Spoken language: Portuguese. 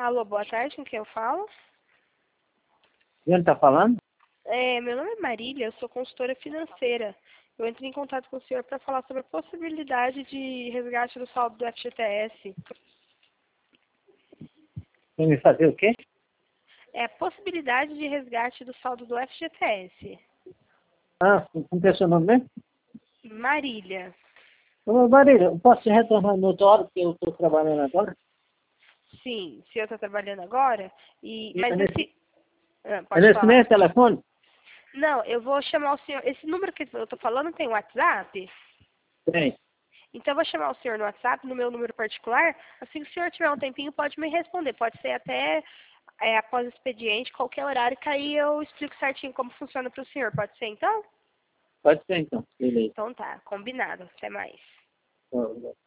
Alô, boa tarde, com quem eu falo? Quem está falando? Meu nome é Marília, eu sou consultora financeira. Eu entrei em contato com o senhor para falar sobre a possibilidade de resgate do saldo do FGTS. Quem me fazer o quê? É a possibilidade de resgate do saldo do FGTS. Ah, como que é seu nome mesmo? Marília. Ô, Marília, eu posso retornar no outro hora, porque eu estou trabalhando agora? Sim, o senhor está trabalhando agora? Mas É nesse, esse... Ah, é pode nesse falar. mesmo telefone? Não, eu vou chamar o senhor... Esse número que eu estou falando tem WhatsApp? Tem. Então, eu vou chamar o senhor no WhatsApp, no meu número particular. Assim que o senhor tiver um tempinho, pode me responder. Pode ser até após o expediente, qualquer horário, que aí eu explico certinho como funciona para o senhor. Pode ser, então? Pode ser, então. Beleza. Então tá, combinado. Até mais. Tá,